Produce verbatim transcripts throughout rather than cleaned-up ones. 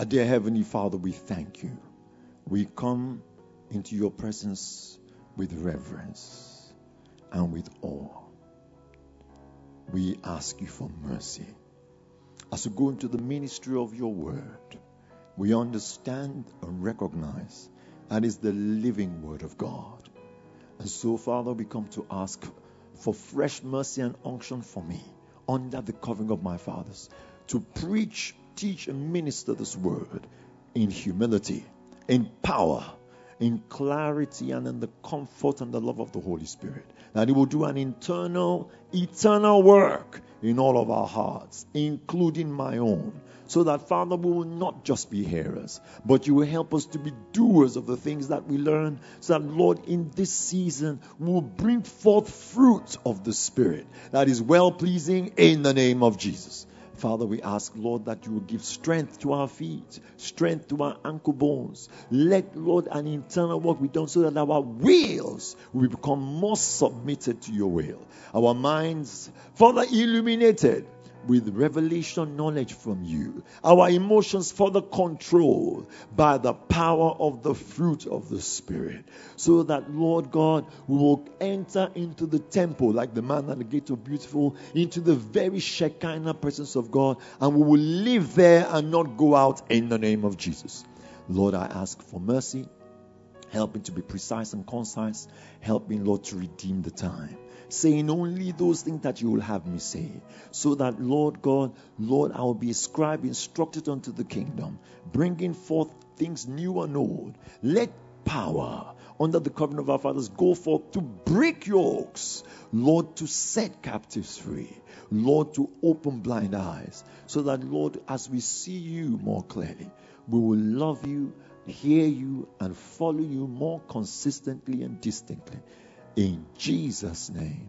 Our dear Heavenly Father, we thank you. We come into your presence with reverence and with awe. We ask you for mercy. As we go into the ministry of your word, we understand and recognize that is the living word of God. And so, Father, we come to ask for fresh mercy and unction for me under the covering of my fathers to preach, teach, and minister this word in humility, in power, in clarity, and in the comfort and the love of the Holy Spirit. That He will do an internal, eternal work in all of our hearts, including my own. So that, Father, we will not just be hearers, but you will help us to be doers of the things that we learn. So that, Lord, in this season, we will bring forth fruit of the Spirit that is well-pleasing in the name of Jesus. Father, we ask, Lord, that you will give strength to our feet, strength to our ankle bones. Let, Lord, an internal work be done so that our wills will become more submitted to your will. Our minds, Father, illuminated with revelation knowledge from you. Our emotions further controlled by the power of the fruit of the Spirit. So that, Lord God, we will enter into the temple like the man at the gate of beautiful, into the very Shekinah presence of God, and we will live there and not go out in the name of Jesus. Lord, I ask for mercy. Help me to be precise and concise. Help me, Lord, to redeem the time, saying only those things that you will have me say, so that, Lord God, Lord, I will be a scribe instructed unto the kingdom, bringing forth things new and old. Let power under the covenant of our fathers go forth to break yokes, Lord, to set captives free, Lord, to open blind eyes, so that, Lord, as we see you more clearly, we will love you, hear you, and follow you more consistently and distinctly. In Jesus' name,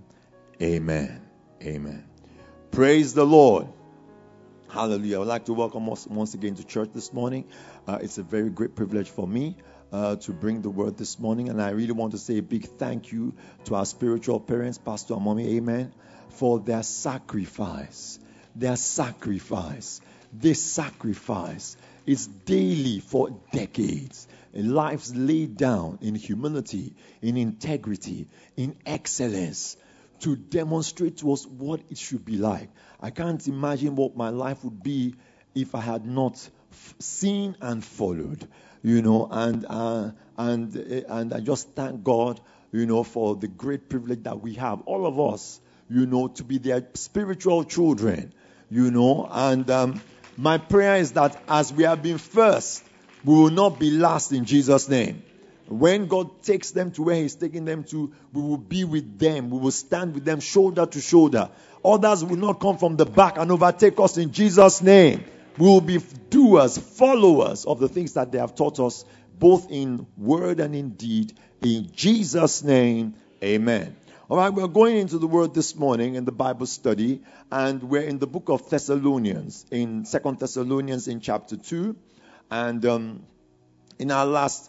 amen. Amen. Praise the Lord. Hallelujah. I would like to welcome us once again to church this morning. Uh, it's a very great privilege for me uh, to bring the word this morning. And I really want to say a big thank you to our spiritual parents, Pastor and Mommy, amen, for their sacrifice. Their sacrifice. This sacrifice is daily for decades. Lives laid down in humility, in integrity, in excellence, to demonstrate to us what it should be like. I can't imagine what my life would be if I had not f- seen and followed, you know, and uh, and and I just thank God, you know, for the great privilege that we have, all of us, you know, to be their spiritual children, you know, and um, my prayer is that as we have been first, we will not be last in Jesus' name. When God takes them to where He's taking them to, we will be with them. We will stand with them shoulder to shoulder. Others will not come from the back and overtake us in Jesus' name. We will be doers, followers of the things that they have taught us, both in word and in deed. In Jesus' name, amen. All right, we're going into the word this morning in the Bible study, and we're in the book of Thessalonians, in Second Thessalonians in chapter two. And um, in our last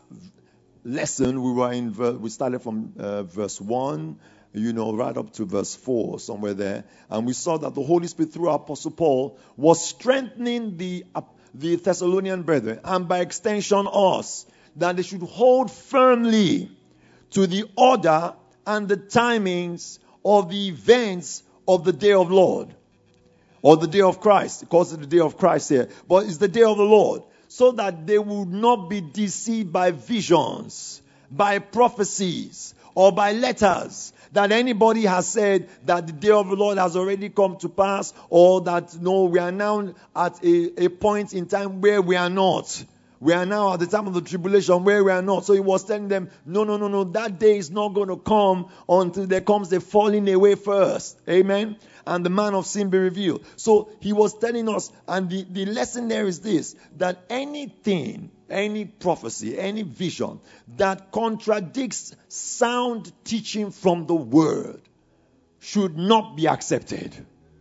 lesson, we were in ver- we started from uh, verse one, you know, right up to verse four, somewhere there, and we saw that the Holy Spirit, through our Apostle Paul, was strengthening the uh, the Thessalonian brethren, and by extension us, that they should hold firmly to the order and the timings of the events of the day of Lord, or the day of Christ. It calls it the day of Christ here, but it's the day of the Lord. So that they would not be deceived by visions, by prophecies, or by letters that anybody has said that the day of the Lord has already come to pass, or that, no, we are now at a, a point in time where we are not. We are now at the time of the tribulation where we are not. So he was telling them, no, no, no, no, that day is not going to come until there comes the falling away first. Amen. And the man of sin be revealed. So he was telling us, and the, the lesson there is this, that anything, any prophecy, any vision that contradicts sound teaching from the word should not be accepted.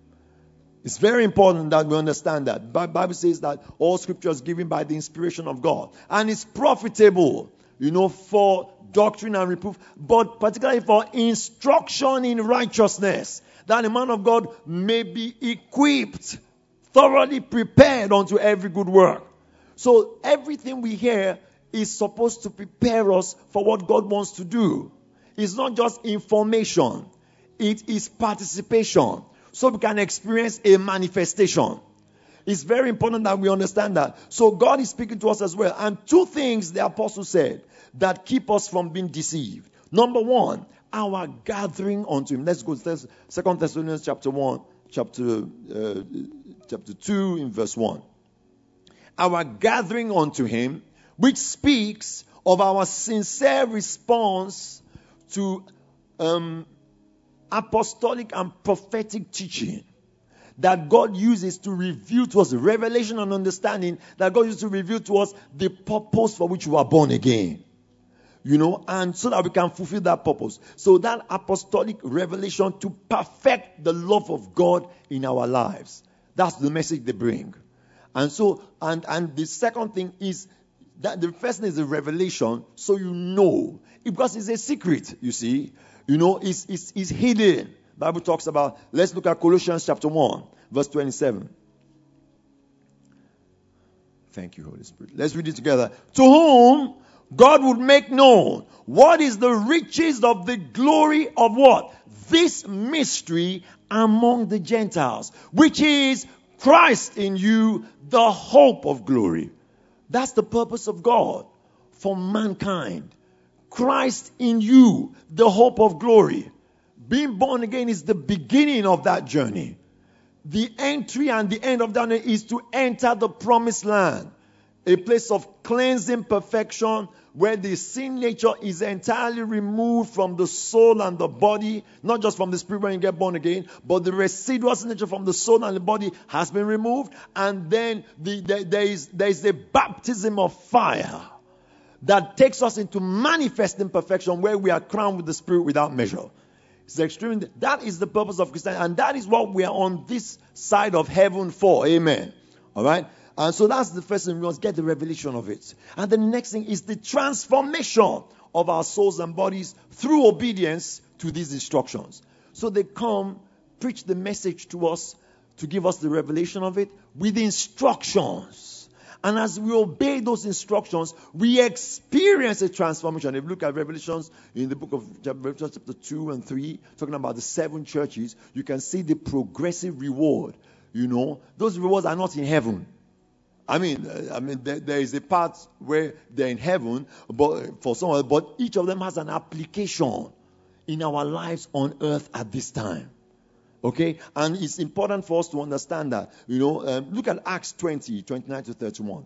It's very important that we understand that. The Bible says that all scripture is given by the inspiration of God. And it's profitable, you know, for doctrine and reproof, but particularly for instruction in righteousness, that the man of God may be equipped, thoroughly prepared unto every good work. So everything we hear is supposed to prepare us for what God wants to do. It's not just information. It is participation. So we can experience a manifestation. It's very important that we understand that. So God is speaking to us as well. And two things the apostle said that keep us from being deceived. Number one, our gathering unto him. Let's go to Second Thessalonians chapter one, chapter uh, chapter two, in verse one. Our gathering unto him, which speaks of our sincere response to um, apostolic and prophetic teaching that God uses to reveal to us, revelation and understanding that God uses to reveal to us the purpose for which we are born again. You know, and so that we can fulfill that purpose. So that apostolic revelation to perfect the love of God in our lives. That's the message they bring. And so, and, and the second thing is that the first thing is the revelation, so you know. Because it's a secret, you see. You know, it's, it's, it's hidden. The Bible talks about, let's look at Colossians chapter one, verse twenty-seven. Thank you, Holy Spirit. Let's read it together. To whom God would make known what is the riches of the glory of what? This mystery among the Gentiles, which is Christ in you, the hope of glory. That's the purpose of God for mankind. Christ in you, the hope of glory. Being born again is the beginning of that journey. The entry and the end of that journey is to enter the promised land. A place of cleansing perfection where the sin nature is entirely removed from the soul and the body, not just from the spirit when you get born again, but the residual sin nature from the soul and the body has been removed. And then the, the, there is there is a baptism of fire that takes us into manifesting perfection where we are crowned with the Spirit without measure. It's extreme. That is the purpose of Christianity, and that is what we are on this side of heaven for. Amen. All right. And so that's the first thing. We must get the revelation of it. And the next thing is the transformation of our souls and bodies through obedience to these instructions. So they come, preach the message to us to give us the revelation of it with instructions. And as we obey those instructions, we experience a transformation. If you look at Revelations in the book of Revelation chapter two and three, talking about the seven churches, you can see the progressive reward. You know, those rewards are not in heaven. I mean, I mean, there, there is a part where they're in heaven, but for someone, but each of them has an application in our lives on earth at this time. Okay, and it's important for us to understand that. You know, um, look at Acts twenty, twenty-nine to thirty-one.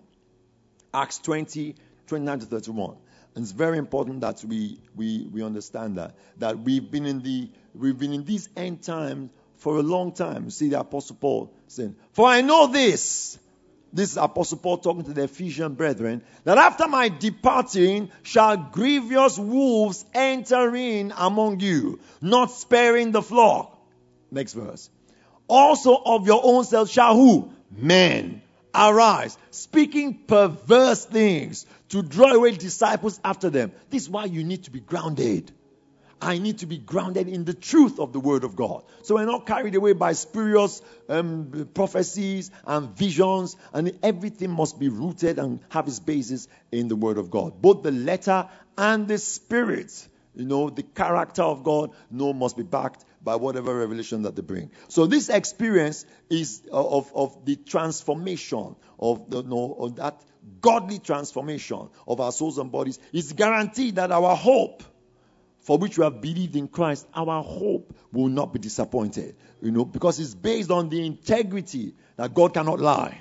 Acts twenty, twenty-nine to thirty-one. And it's very important that we we we understand that that we've been in the we've been in these end times for a long time. You see the Apostle Paul saying, "For I know this." This is Apostle Paul talking to the Ephesian brethren, that after my departing shall grievous wolves enter in among you, not sparing the flock. Next verse. Also of your own selves shall who? Men arise, speaking perverse things to draw away disciples after them. This is why you need to be grounded. I need to be grounded in the truth of the Word of God. So we're not carried away by spurious um, prophecies and visions, and everything must be rooted and have its basis in the Word of God. Both the letter and the spirit, you know, the character of God, you know, must be backed by whatever revelation that they bring. So this experience is of, of the transformation of the, you know, of that godly transformation of our souls and bodies. It's guaranteed that our hope, for which we have believed in Christ, our hope will not be disappointed. You know, because it's based on the integrity that God cannot lie.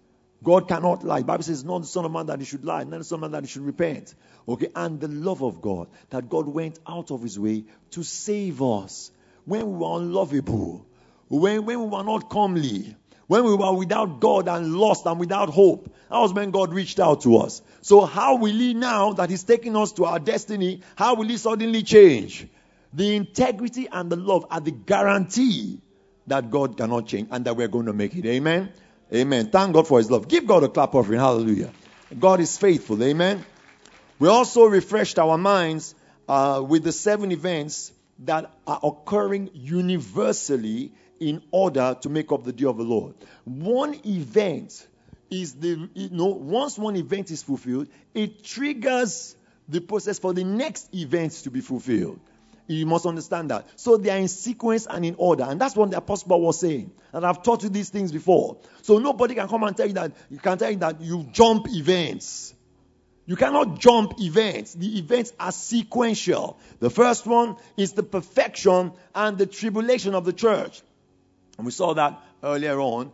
God cannot lie. The Bible says, not the Son of Man that he should lie, not the Son of Man that he should repent. Okay, and the love of God, that God went out of his way to save us when we were unlovable, when, when we were not comely, when we were without God and lost and without hope. That was when God reached out to us. So how will he now that he's taking us to our destiny, how will he suddenly change? The integrity and the love are the guarantee that God cannot change and that we're going to make it. Amen? Amen. Thank God for his love. Give God a clap offering. Hallelujah. God is faithful. Amen. We also refreshed our minds uh, with the seven events that are occurring universally in order to make up the day of the Lord. One event is the, you know, once one event is fulfilled, it triggers the process for the next event to be fulfilled. You must understand that. So they are in sequence and in order. And that's what the Apostle Paul was saying. And I've taught you these things before. So nobody can come and tell you that you can tell you that you jump events. You cannot jump events. The events are sequential. The first one is the perfection and the tribulation of the church. And we saw that earlier on,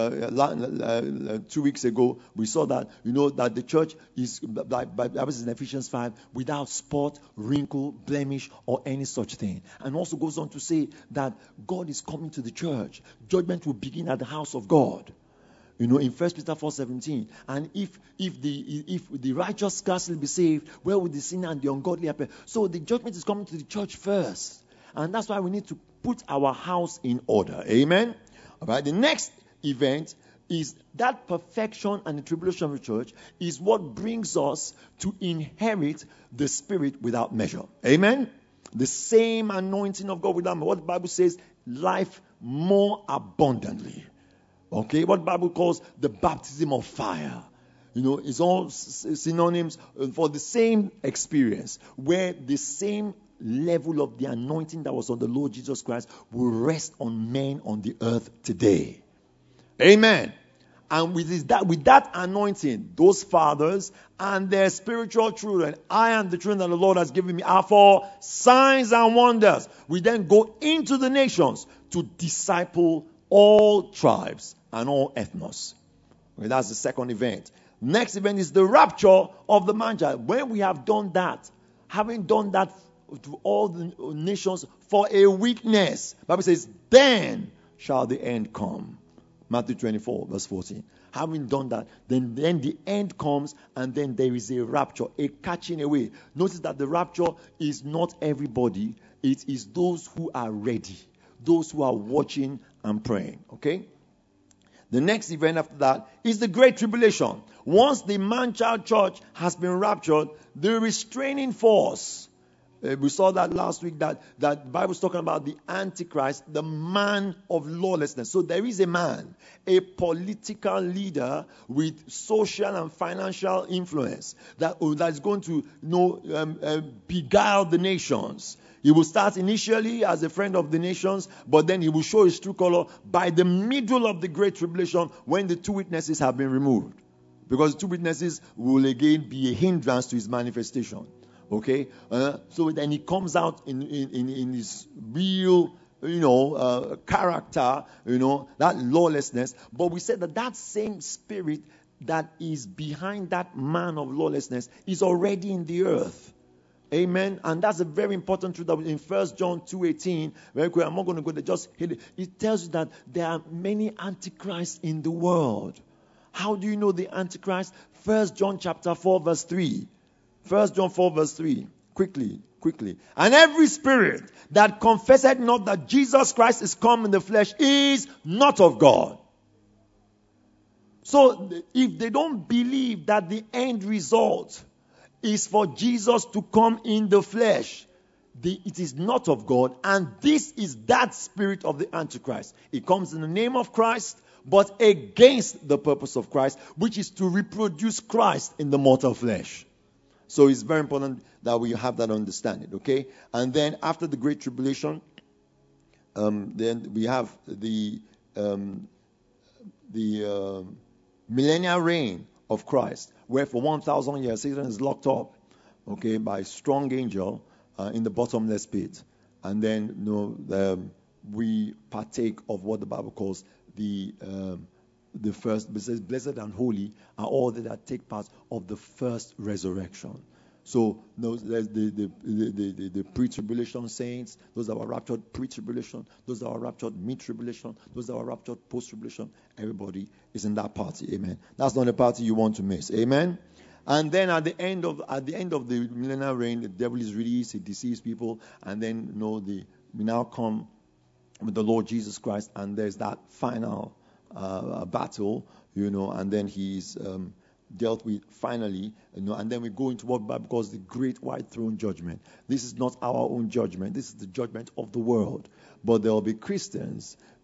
uh, two weeks ago. We saw that, you know, that the church is, like that was in Ephesians five, without spot, wrinkle, blemish, or any such thing. And also goes on to say that God is coming to the church. Judgment will begin at the house of God. You know, in First Peter four seventeen, and if if the if the righteous scarcely be saved, where would the sinner and the ungodly appear? So the judgment is coming to the church first, and that's why we need to put our house in order. Amen. All right. The next event is that perfection and the tribulation of the church is what brings us to inherit the Spirit without measure. Amen. The same anointing of God without measure. What the Bible says, life more abundantly. Okay, what the Bible calls the baptism of fire. You know, it's all synonyms for the same experience, where the same level of the anointing that was on the Lord Jesus Christ will rest on men on the earth today. Amen. And with that, with that anointing, those fathers and their spiritual children, I and the children that the Lord has given me are for signs and wonders. We then go into the nations to disciple all tribes and all ethnos. Okay, that's the second event. Next event is the rapture of the man-child. When we have done that, having done that to all the nations for a witness, the Bible says, then shall the end come. Matthew twenty-four, verse fourteen. Having done that, then, then the end comes, and then there is a rapture, a catching away. Notice that the rapture is not everybody. It is those who are ready, those who are watching and praying. Okay? The next event after that is the Great Tribulation. Once the man-child church has been raptured, the restraining force, uh, we saw that last week, that, that the Bible is talking about the Antichrist, the man of lawlessness. So there is a man, a political leader with social and financial influence that, uh, that is going to, you know, um, uh, beguile the nations. He will start initially as a friend of the nations, but then he will show his true color by the middle of the Great Tribulation, when the two witnesses have been removed. Because two witnesses will again be a hindrance to his manifestation. Okay? Uh, so then he comes out in, in, in his real, you know, uh, character, you know, that lawlessness. But we said that that same spirit that is behind that man of lawlessness is already in the earth. Amen. And that's a very important truth that in First John two eighteen, very quick, I'm not going to go there, just hit it. It tells you that there are many antichrists in the world. How do you know the antichrist? First John chapter four, verse three. First John four, verse three. Quickly, quickly. And every spirit that confesseth not that Jesus Christ is come in the flesh is not of God. So if they don't believe that the end result is for Jesus to come in the flesh, the, it is not of God, and this is that spirit of the Antichrist. It comes in the name of Christ, but against the purpose of Christ, which is to reproduce Christ in the mortal flesh. So it's very important that we have that understanding, okay? And then after the Great Tribulation, um, then we have the um, the uh, millennial reign of Christ, where for one thousand years Satan is locked up, okay, by a strong angel uh, in the bottomless pit. And then, you know, the, we partake of what the Bible calls the um, the first, it says, blessed and holy are all they that take part of the first resurrection. So those, there's the, the, the, the, the pre-tribulation saints, those that were raptured pre-tribulation, those that were raptured mid-tribulation, those that were raptured post-tribulation. Everybody is in that party. Amen. That's not a party you want to miss. Amen. And then at the end of at the end of the millennial reign, the devil is released, he deceives people, and then, you know, the we now come with the Lord Jesus Christ, and there's that final uh, battle, you know, and then he's um, dealt with finally, you know, and then we go into what the Bible calls the great white throne judgment. This is not our own judgment. This is the judgment of the world. But there will be Christians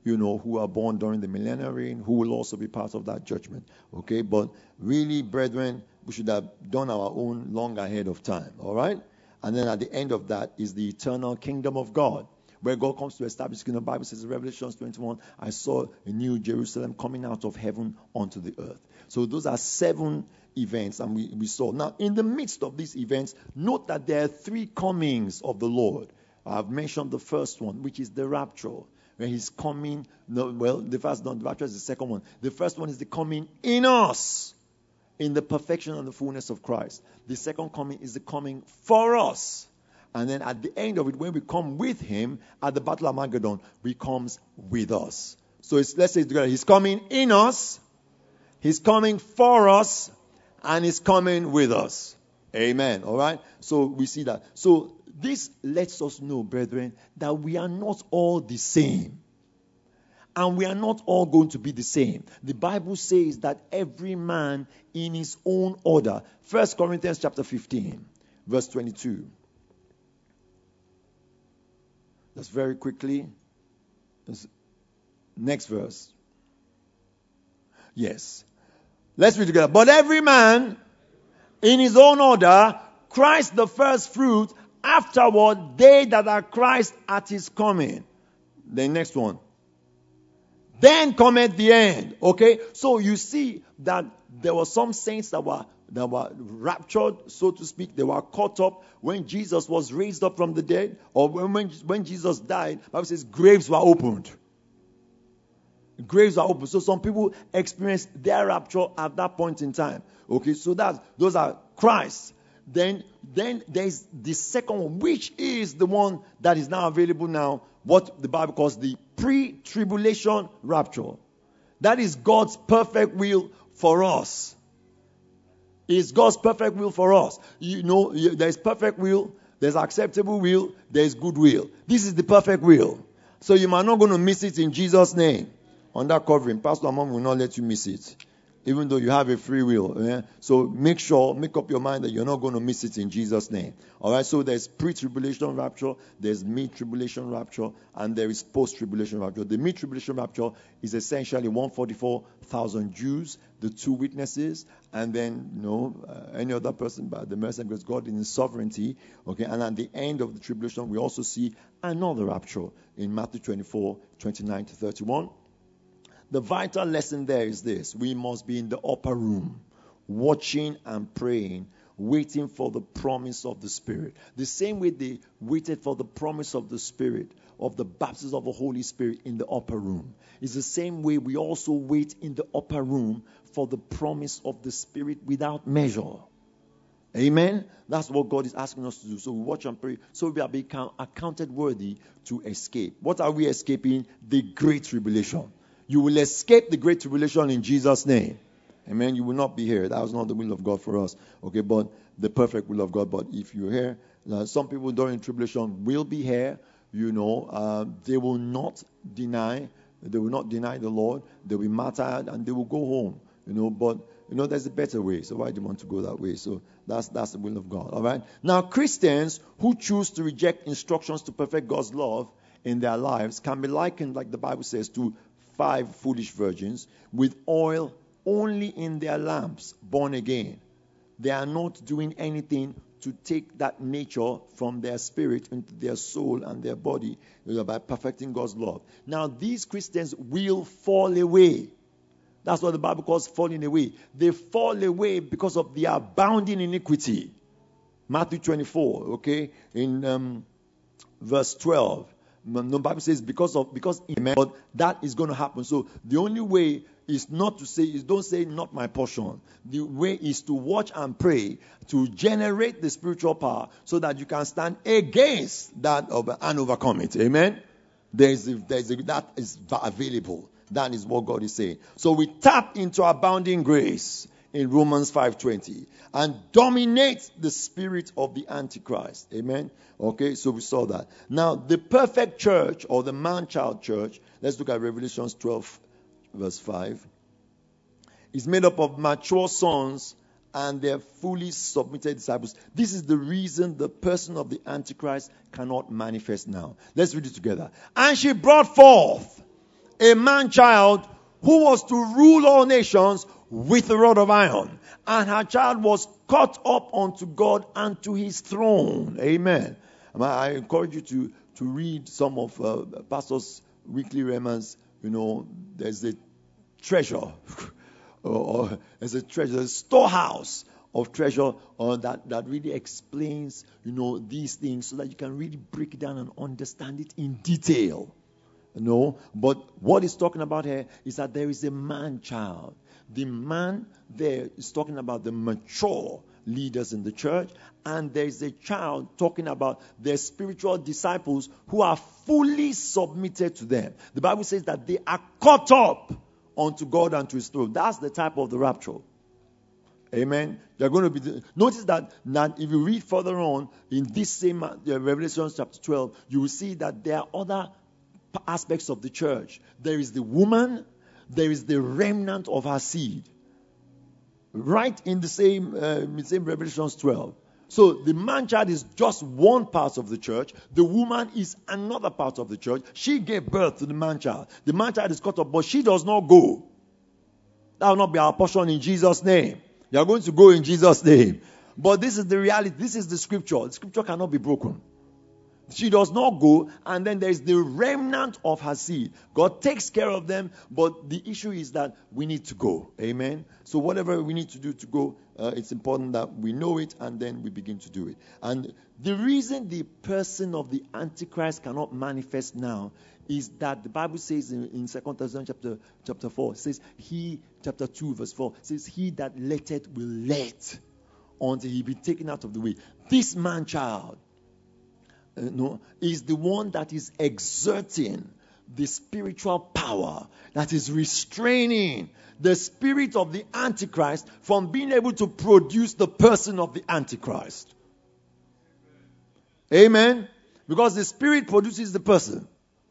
you know, who are born during the millennial reign, who will also be part of that judgment. Okay, but really, brethren, we should have done our own long ahead of time. All right? And then at the end of that is the eternal kingdom of God, where God comes to establish the kingdom. The Bible says in Revelation twenty-one, I saw a new Jerusalem coming out of heaven onto the earth. So those are seven events, and we, we saw. Now, in the midst of these events, note that there are three comings of the Lord. I've mentioned the first one, which is the rapture, where he's coming. No, well, the first one, the rapture is the second one. The first one is the coming in us, in the perfection and the fullness of Christ. The second coming is the coming for us. And then at the end of it, when we come with him at the Battle of Armageddon, he comes with us. So it's, let's say it together. He's coming in us, he's coming for us, and he's coming with us. Amen. All right? So we see that. So this lets us know, brethren, that we are not all the same. And we are not all going to be the same. The Bible says that every man in his own order. First Corinthians chapter fifteen, verse twenty-two. Just very quickly. Next verse. Yes. Let's read together. But every man in his own order, Christ the first fruit, afterward they that are Christ at his coming. The next one. Then cometh the end. Okay? So you see that there were some saints that were that were raptured, so to speak. They were caught up when Jesus was raised up from the dead, or when, when, when Jesus died. The Bible says graves were opened. Graves are open. So some people experience their rapture at that point in time. Okay, so that those are Christ. Then, then there's the second one, which is the one that is now available now, what the Bible calls the pre-tribulation rapture. That is God's perfect will for us. It's God's perfect will for us. You know, there's perfect will, there's acceptable will, there's good will. This is the perfect will. So you are not going to miss it in Jesus' name. On that covering, Pastor Amon will not let you miss it, even though you have a free will. Yeah? So make sure, make up your mind that you're not going to miss it in Jesus' name. All right. So there's pre-tribulation rapture, there's mid-tribulation rapture, and there is post-tribulation rapture. The mid-tribulation rapture is essentially one hundred forty-four thousand Jews, the two witnesses, and then you know uh, any other person by the mercy of God in His sovereignty. Okay. And at the end of the tribulation, we also see another rapture in Matthew twenty-four, twenty-nine to thirty-one. The vital lesson there is this. We must be in the upper room, watching and praying, waiting for the promise of the Spirit. The same way they waited for the promise of the Spirit, of the baptism of the Holy Spirit in the upper room. It's the same way we also wait in the upper room for the promise of the Spirit without measure. Amen? That's what God is asking us to do. So we watch and pray, so we are become accounted worthy to escape. What are we escaping? The great tribulation. You will escape the great tribulation in Jesus' name. Amen. You will not be here. That was not the will of God for us. Okay, but the perfect will of God. But if you're here, uh, some people during tribulation will be here. You know, uh, they will not deny. They will not deny the Lord. They will be martyred and they will go home. You know, but you know there's a better way. So why do you want to go that way? So that's that's the will of God. All right. Now Christians who choose to reject instructions to perfect God's love in their lives can be likened, like the Bible says, to five foolish virgins with oil only in their lamps, born again. They are not doing anything to take that nature from their spirit into their soul and their body, you know, by perfecting God's love. Now, these Christians will fall away. That's what the Bible calls falling away. They fall away because of the abounding iniquity. Matthew twenty-four, okay, in um, verse twelve. The Bible says because of because but that is going to happen. So the only way is not to say is don't say not my portion. The way is to watch and pray to generate the spiritual power so that you can stand against that of, and overcome it. Amen. There is there is that is available. That is what God is saying. So we tap into abounding grace in Romans five twenty and dominate the spirit of the Antichrist. Amen. Okay, so we saw that. Now, the perfect church or the man-child church, let's look at Revelation twelve, verse five, is made up of mature sons and their fully submitted disciples. This is the reason the person of the Antichrist cannot manifest now. Let's read it together. And she brought forth a man-child who was to rule all nations with a rod of iron. And her child was caught up unto God and to his throne. Amen. I encourage you to, to read some of uh, Pastor's weekly remnants. You know, there's a treasure, or, or there's a treasure, a storehouse of treasure uh, that, that really explains, you know, these things so that you can really break it down and understand it in detail. You know, but what he's talking about here is that there is a man-child. The man there is talking about the mature leaders in the church, and there is a child talking about their spiritual disciples who are fully submitted to them. The Bible says that they are caught up unto God and to his throne. That's the type of the rapture. Amen. You're going to be. The, notice that, that if you read further on in this same uh, Revelation chapter twelve, you will see that there are other aspects of the church. There is the woman, there is the remnant of her seed. Right in the same, uh, same Revelation twelve. So the man-child is just one part of the church. The woman is another part of the church. She gave birth to the man-child. The man-child is caught up, but she does not go. That will not be our portion in Jesus' name. You are going to go in Jesus' name. But this is the reality. This is the scripture. The scripture cannot be broken. She does not go, and then there is the remnant of her seed. God takes care of them, but the issue is that we need to go. Amen. So whatever we need to do to go, uh, it's important that we know it and then we begin to do it. And the reason the person of the Antichrist cannot manifest now is that the Bible says in, in Second Thessalonians chapter, chapter four, it says, he, chapter two, verse four, says, he that letteth will let until he be taken out of the way. This man-child, Uh, no, is the one that is exerting the spiritual power, that is restraining the spirit of the Antichrist from being able to produce the person of the Antichrist. Amen? Because the spirit produces the person.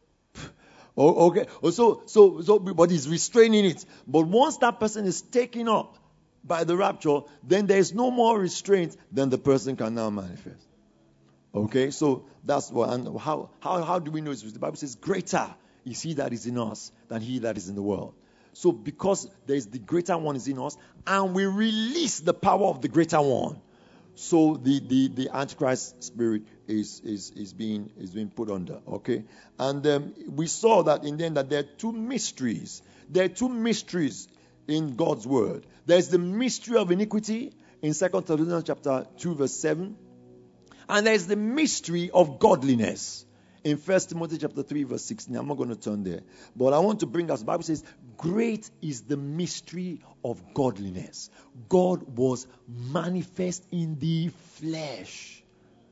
Oh, okay. So, so, so, but he's restraining it. But once that person is taken up by the rapture, then there is no more restraint, then the person can now manifest. Okay, so that's what, and how, how, how do we know? The Bible says, greater is he that is in us than he that is in the world. So because there is the greater one is in us, and we release the power of the greater one, so the, the, the Antichrist spirit is, is, is being is being put under. Okay, and um, we saw that in the end that there are two mysteries. There are two mysteries in God's word. There is the mystery of iniquity in Second Thessalonians chapter two, verse seven. And there is the mystery of godliness in First Timothy chapter three, verse sixteen. I'm not going to turn there. But I want to bring us, the Bible says, great is the mystery of godliness. God was manifest in the flesh.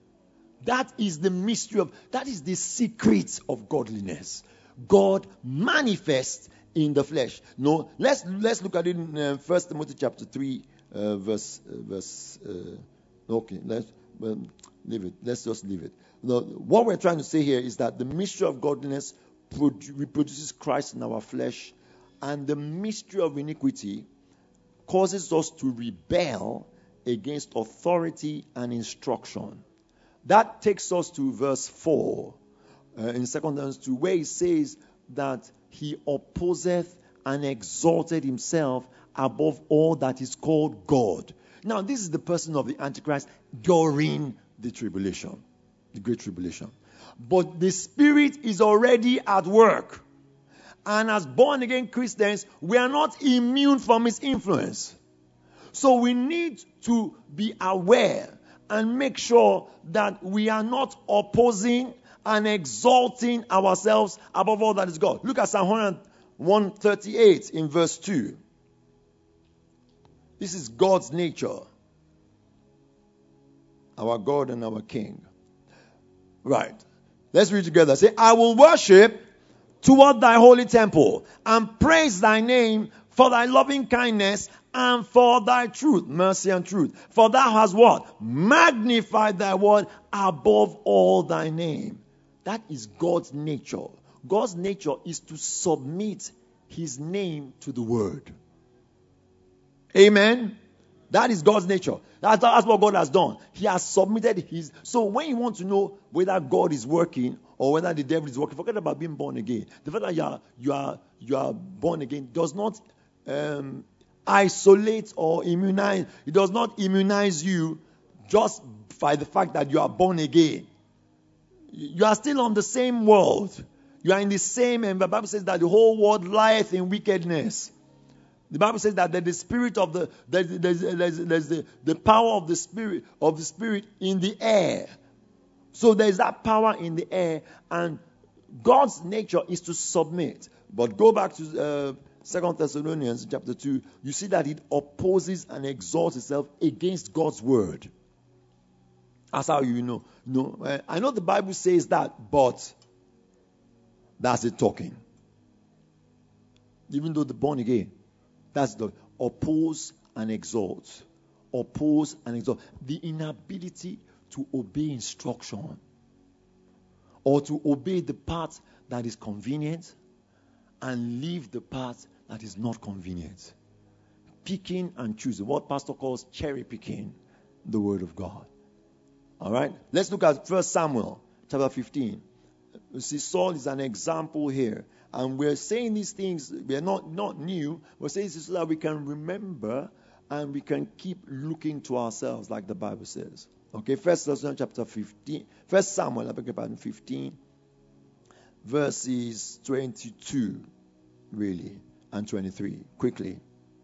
That is the mystery of, that is the secret of godliness. God manifests in the flesh. No, let's let's look at it in uh, First Timothy chapter three, uh, verse, uh, verse, uh, okay, let's, um, leave it. Let's just leave it. Now, what we're trying to say here is that the mystery of godliness produ- reproduces Christ in our flesh, and the mystery of iniquity causes us to rebel against authority and instruction. That takes us to verse four uh, in Second Thessalonians two, where he says that he opposeth and exalted himself above all that is called God. Now, this is the person of the Antichrist during the tribulation, the great tribulation. But the Spirit is already at work. And as born again Christians, we are not immune from his influence. So we need to be aware and make sure that we are not opposing and exalting ourselves above all that is God. Look at Psalm one thirty-eight in verse two. This is God's nature. Our God and our King. Right. Let's read together. Say, I will worship toward thy holy temple and praise thy name for thy loving kindness and for thy truth, mercy and truth. For thou hast what? Magnified thy word above all thy name. That is God's nature. God's nature is to submit his name to the word. Amen. That is God's nature. That's, that's what God has done. He has submitted his. So when you want to know whether God is working or whether the devil is working. Forget about being born again. The fact that you are you are you are born again does not um, isolate or immunize. It does not immunize you just by the fact that you are born again. You are still on the same world. You are in the same, and the Bible says that the whole world lieth in wickedness. The Bible says that the spirit of the there's, there's, there's, there's the, the power of the spirit of the spirit in the air. So there's that power in the air, and God's nature is to submit. But go back to uh, Second Thessalonians chapter two. You see that it opposes and exalts itself against God's word. That's how you know. You know, uh, I know the Bible says that, but that's it talking. Even though the born again, that's the oppose and exalt. Oppose and exalt. The inability to obey instruction or to obey the part that is convenient and leave the part that is not convenient. Picking and choosing. What Pastor calls cherry picking the word of God. All right. Let's look at First Samuel chapter fifteen. You see, Saul is an example here. And we're saying these things, they're not, not new. We're saying this so that we can remember and we can keep looking to ourselves, like the Bible says. Okay, First Samuel chapter fifteen. First Samuel, I beg your pardon, fifteen, verses twenty-two, really, and twenty-three. Quickly.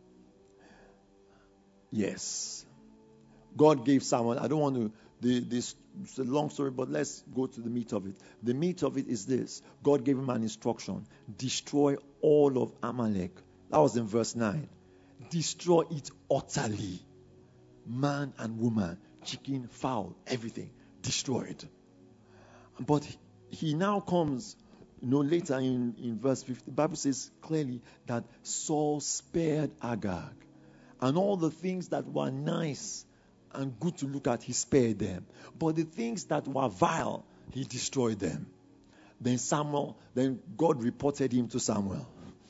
Yes. God gave Samuel, I don't want to, the, this it's a long story, but let's go to the meat of it. The meat of it is this. God gave him an instruction. Destroy all of Amalek. That was in verse nine. Destroy it utterly. Man and woman, chicken, fowl, everything. Destroy it. But he now comes, you know, later in, in verse fifty, the Bible says clearly that Saul spared Agag. And all the things that were nice and good to look at, he spared them. But the things that were vile, he destroyed them. Then Samuel, then God reported him to Samuel.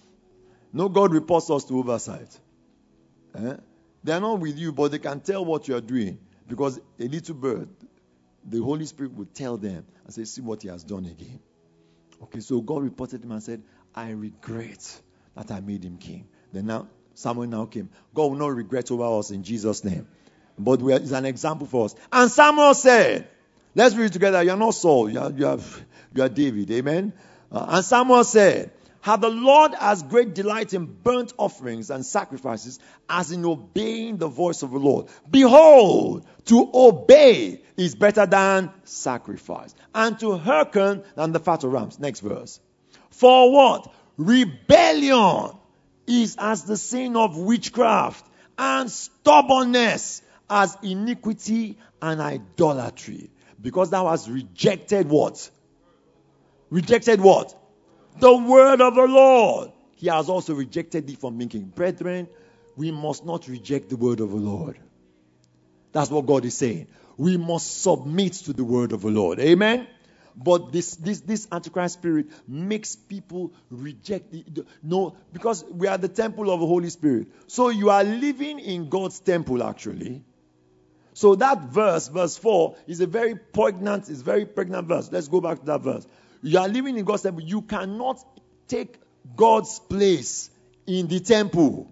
No, God reports us to oversight. Eh? They are not with you, but they can tell what you are doing. Because a little bird, the Holy Spirit will tell them and say, see what he has done again. Okay, so God reported him and said, I regret that I made him king. Then now, Samuel now came. God will not regret over us in Jesus' name. But we are, it's an example for us. And Samuel said, let's read it together. You are not Saul. You are, you are, you are David. Amen. Uh, and Samuel said, have the Lord as great delight in burnt offerings and sacrifices as in obeying the voice of the Lord. Behold, to obey is better than sacrifice, and to hearken than the fat of rams. Next verse. For what? Rebellion is as the sin of witchcraft, and stubbornness as iniquity and idolatry. Because thou hast rejected what? Rejected what? The word of the Lord. He has also rejected thee from thinking. Brethren, we must not reject the word of the Lord. That's what God is saying. We must submit to the word of the Lord. Amen? But this this this Antichrist spirit makes people reject the, the no, because we are the temple of the Holy Spirit. So you are living in God's temple actually. So that verse, verse four, is a very poignant, is very pregnant verse. Let's go back to that verse. You are living in God's temple. You cannot take God's place in the temple.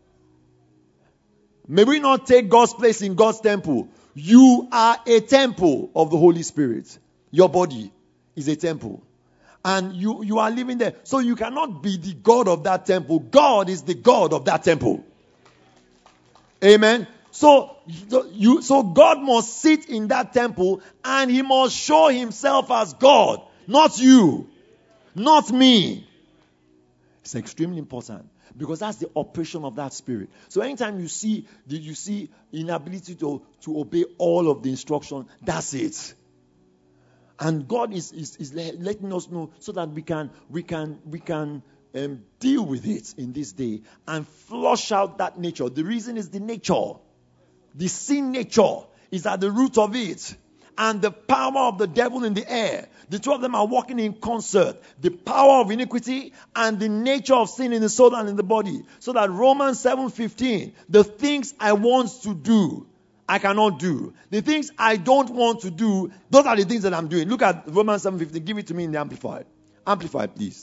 May we not take God's place in God's temple. You are a temple of the Holy Spirit. Your body is a temple. And you, you are living there. So you cannot be the God of that temple. God is the God of that temple. Amen. So, you, so God must sit in that temple and he must show himself as God. Not you. Not me. It's extremely important. Because that's the operation of that spirit. So anytime you see, you see inability to, to obey all of the instruction, that's it. And God is, is, is letting us know so that we can we can we can um, deal with it in this day and flush out that nature. The reason is the nature. The sin nature is at the root of it. And the power of the devil in the air. The two of them are working in concert. The power of iniquity and the nature of sin in the soul and in the body. So that Romans seven fifteen, the things I want to do, I cannot do. The things I don't want to do, those are the things that I'm doing. Look at Romans seven fifteen. Give it to me in the Amplified. Amplified, please.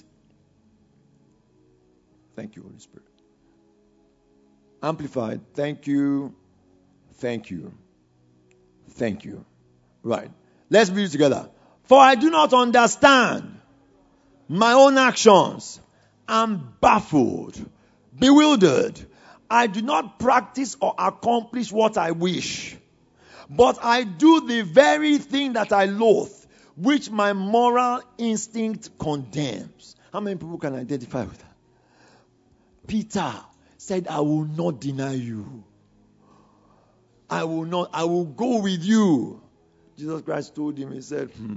Thank you, Holy Spirit. Amplified. Thank you. Thank you. Thank you. Right. Let's read it together. For I do not understand my own actions. I'm baffled, bewildered. I do not practice or accomplish what I wish, but I do the very thing that I loathe, which my moral instinct condemns. How many people can identify with that? Peter said, I will not deny you. I will not, I will go with you. Jesus Christ told him, he said, hmm.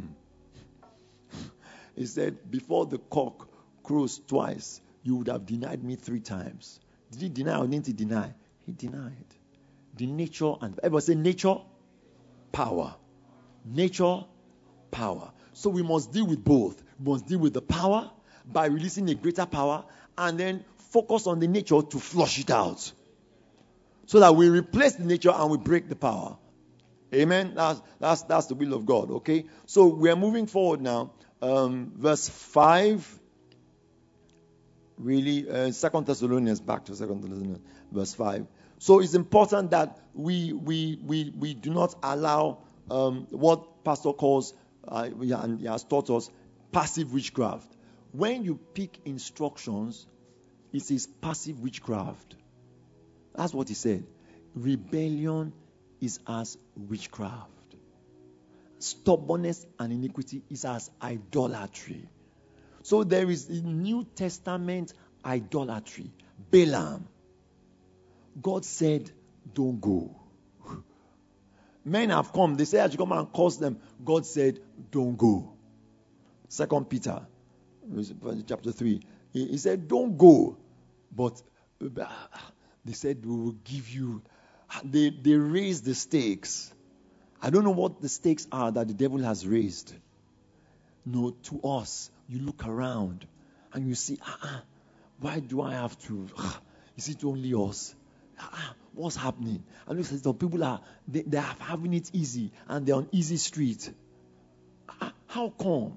He said, before the cock crows twice, you would have denied me three times. Did he deny or didn't he deny? He denied. The nature and everybody say nature, power. Nature, power. So we must deal with both. We must deal with the power by releasing a greater power and then focus on the nature to flush it out. So that we replace the nature and we break the power. Amen. That's that's that's the will of God. Okay. So we are moving forward now. Um, verse five. Really, uh, Second Thessalonians, back to Second Thessalonians, verse five. So it's important that we we we we do not allow um, what Pastor calls uh, and he has taught us passive witchcraft. When you pick instructions, it is passive witchcraft. That's what he said. Rebellion is as witchcraft. Stubbornness and iniquity is as idolatry. So there is a New Testament idolatry. Balaam. God said, don't go. Men have come. They said I should come and curse them. God said, don't go. Second Peter, chapter three. He, he said, don't go. But they said, we will give you. They, they raised the stakes. I don't know what the stakes are that the devil has raised. No, to us. You look around and you see, ah, uh-uh, why do I have to? Uh, is it only us? Uh-uh, what's happening? And you say, some people are they, they are having it easy and they're on easy street. Uh-uh, how come?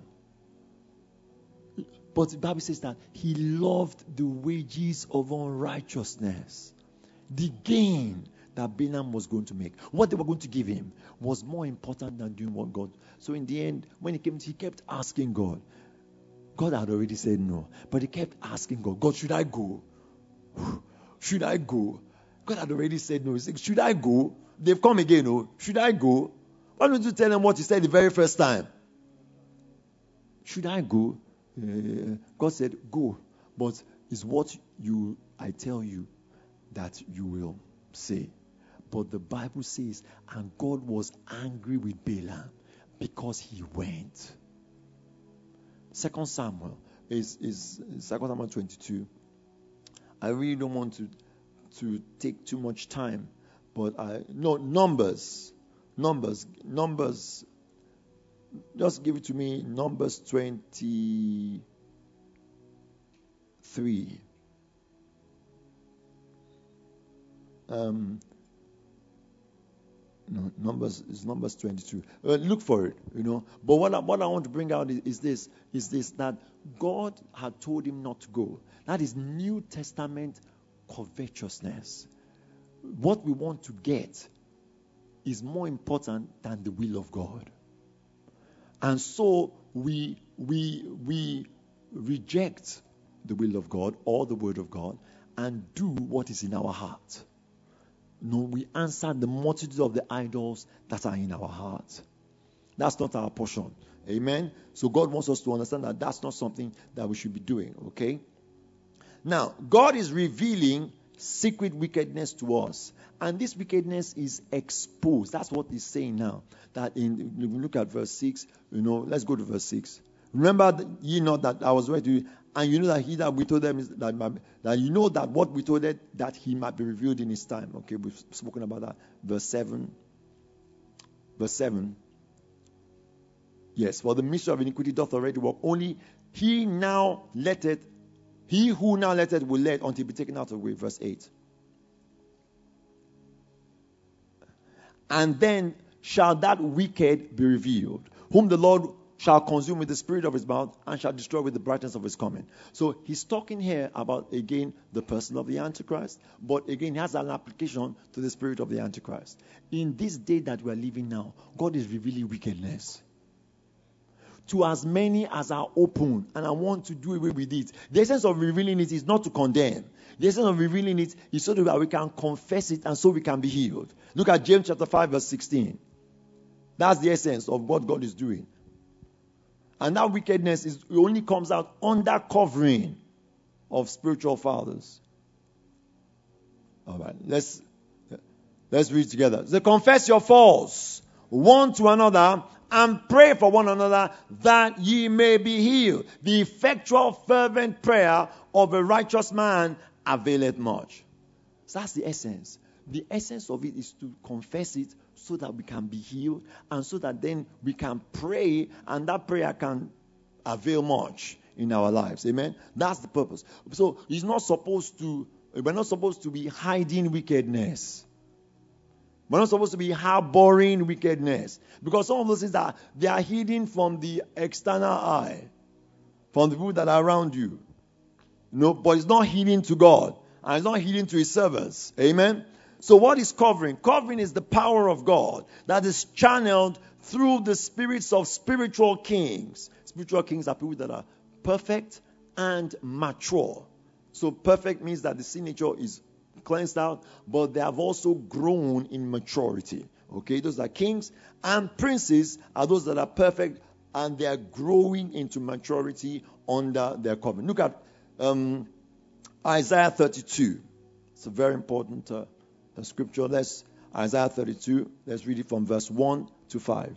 But the Bible says that he loved the wages of unrighteousness, the gain that Balaam was going to make. What they were going to give him was more important than doing what God. So in the end, when he came, he kept asking God. God had already said no, but he kept asking God, God, should I go? Should I go? God had already said no. He said, should I go? They've come again, oh, should I go? Why don't you tell them what he said the very first time? Should I go? Uh, God said, go. But it's what you, I tell you, that you will say. But the Bible says, and God was angry with Balaam because he went. Second Samuel is, is Second Samuel twenty-two. I really don't want to to take too much time, but I no Numbers, Numbers, Numbers. Just give it to me. Numbers twenty-three. Um. No, numbers is Numbers twenty-two. Uh, look for it, you know. But what I, what I want to bring out is, is this: is this that God had told him not to go. That is New Testament covetousness. What we want to get is more important than the will of God, and so we we we reject the will of God or the word of God and do what is in our heart. No, we answer the multitude of the idols that are in our hearts. That's not our portion. Amen. So God wants us to understand that that's not something that we should be doing. Okay. Now, God is revealing secret wickedness to us. And this wickedness is exposed. That's what he's saying now. That in, if we look at verse six, you know, let's go to verse six. Remember that ye know that I was ready to, and you know that he that we told them is that, my, that you know that what we told them that he might be revealed in his time. Okay, we've spoken about that. Verse seven. Verse seven. Yes, for the mystery of iniquity doth already work. Only he now letteth, he who now letteth will let until be taken out of the way. Verse eight. And then shall that wicked be revealed, whom the Lord shall consume with the spirit of his mouth and shall destroy with the brightness of his coming. So he's talking here about, again, the person of the Antichrist. But again, he has an application to the spirit of the Antichrist. In this day that we are living now, God is revealing wickedness to as many as are open, and I want to do away with it. The essence of revealing it is not to condemn. The essence of revealing it is so that we can confess it and so we can be healed. Look at James chapter five verse sixteen. That's the essence of what God is doing. And that wickedness is it only comes out under covering of spiritual fathers. All right, let's let's read together. So confess your faults one to another and pray for one another that ye may be healed. The effectual fervent prayer of a righteous man availeth much. So that's the essence. The essence of it is to confess it so that we can be healed and so that then we can pray and that prayer can avail much in our lives. Amen. That's the purpose. So it's not supposed to, we're not supposed to be hiding wickedness. We're not supposed to be harboring wickedness. Because some of those things are, they are hidden from the external eye. From the people that are around you. No, but it's not hidden to God. And it's not hidden to his servants. Amen. So what is covering? Covering is the power of God that is channeled through the spirits of spiritual kings. Spiritual kings are people that are perfect and mature. So perfect means that the sin nature is cleansed out, but they have also grown in maturity. Okay, those are kings. And princes are those that are perfect and they are growing into maturity under their covenant. Look at um, Isaiah thirty-two. It's a very important uh, The scripture. Let's Isaiah thirty-two. Let's read it from verse one to five.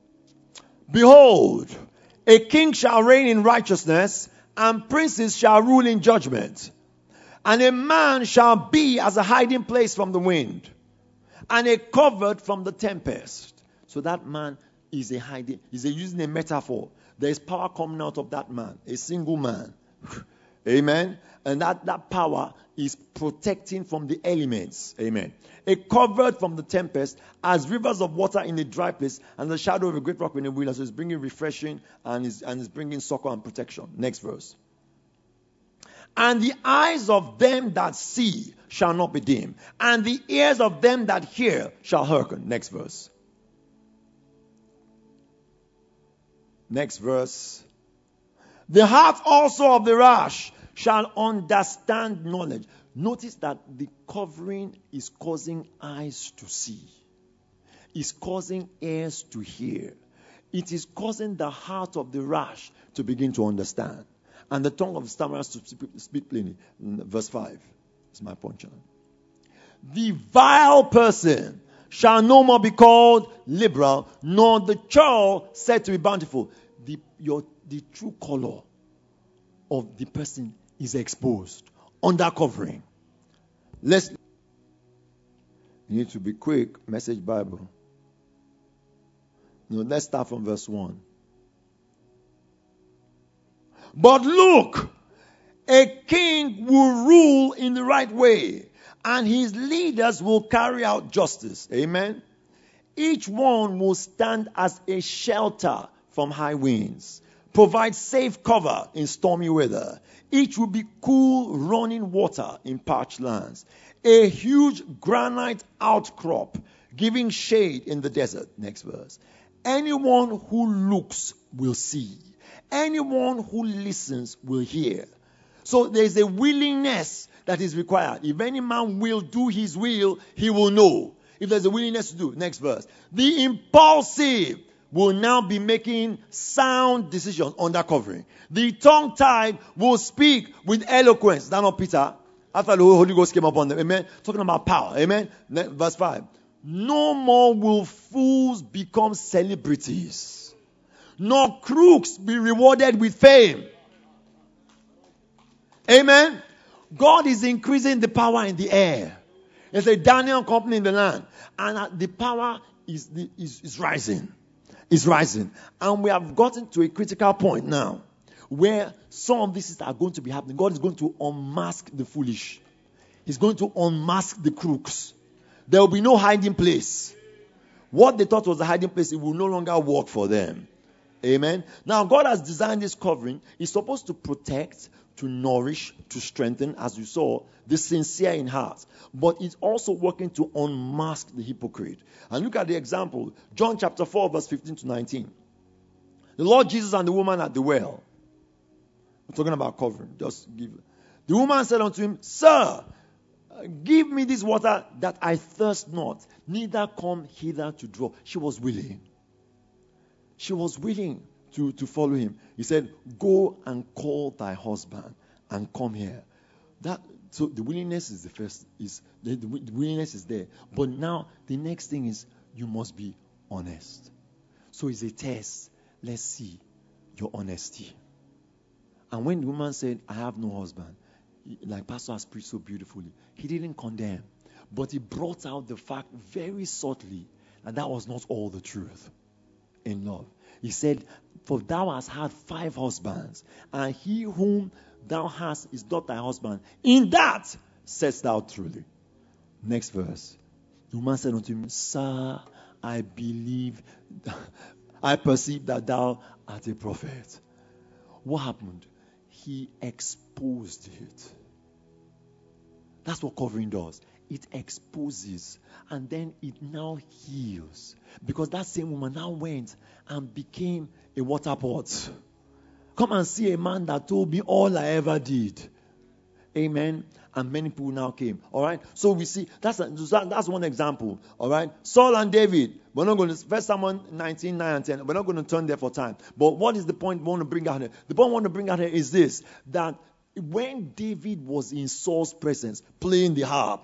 Behold, a king shall reign in righteousness, and princes shall rule in judgment. And a man shall be as a hiding place from the wind, and a covert from the tempest. So that man is a hiding. Is a using a metaphor. There is power coming out of that man, a single man. Amen. And that, that power is protecting from the elements. Amen. A covert from the tempest, as rivers of water in a dry place, and the shadow of a great rock in a wilderness. So it's bringing refreshing and is and is bringing succor and protection. Next verse. And the eyes of them that see shall not be dim, and the ears of them that hear shall hearken. Next verse. Next verse. The heart also of the rash shall understand knowledge. Notice that the covering is causing eyes to see. It's causing ears to hear. It is causing the heart of the rash to begin to understand. And the tongue of stammerers to speak plainly. Verse five. That's my point, John. The vile person shall no more be called liberal, nor the churl said to be bountiful. The, your, the true color of the person is exposed under covering. Let's. You need to be quick. Message Bible. No, let's start from verse one. But look, a king will rule in the right way, and his leaders will carry out justice. Amen. Each one will stand as a shelter from high winds, provide safe cover in stormy weather. Each will be cool running water in parched lands. A huge granite outcrop giving shade in the desert. Next verse. Anyone who looks will see. Anyone who listens will hear. So there is a willingness that is required. If any man will do his will, he will know. If there's a willingness to do. Next verse. The impulsive will now be making sound decisions under covering. The tongue-tied will speak with eloquence. Is that not Peter? After the Holy Ghost came upon them. Amen. Talking about power. Amen. Verse five. No more will fools become celebrities, nor crooks be rewarded with fame. Amen. God is increasing the power in the air. There's a Daniel company in the land. And the power is, is, is rising. Is rising. And we have gotten to a critical point now where some of these are going to be happening. God is going to unmask the foolish. He's going to unmask the crooks. There will be no hiding place. What they thought was a hiding place, it will no longer work for them. Amen. Now, God has designed this covering. It's supposed to protect, to nourish, to strengthen, as you saw, the sincere in heart. But it's also working to unmask the hypocrite. And look at the example. John chapter four, verse fifteen to nineteen. The Lord Jesus and the woman at the well. We're talking about covering. Just give. The woman said unto him, Sir, give me this water that I thirst not, neither come hither to draw. She was willing. She was willing to, to follow him. He said, Go and call thy husband and come here. That so the willingness is the first, is the, the willingness is there. But now the next thing is you must be honest. So it's a test. Let's see your honesty. And when the woman said, I have no husband, like Pastor has preached so beautifully, he didn't condemn, but he brought out the fact very subtly, and that was not all the truth in love. He said, For thou hast had five husbands, and he whom thou hast is not thy husband. In that saidst thou truly. Next verse. The woman said unto him, Sir, I believe, I perceive that thou art a prophet. What happened? He exposed it. That's what covering does. It exposes, and then it now heals. Because that same woman now went and became a water pot. Come and see a man that told me all I ever did. Amen. And many people now came. All right. So we see that's a, that's one example. All right. Saul and David. We're not going to First Samuel nineteen, nine and ten. We're not going to turn there for time. But what is the point we want to bring out here? The point we want to bring out here is this: that when David was in Saul's presence playing the harp,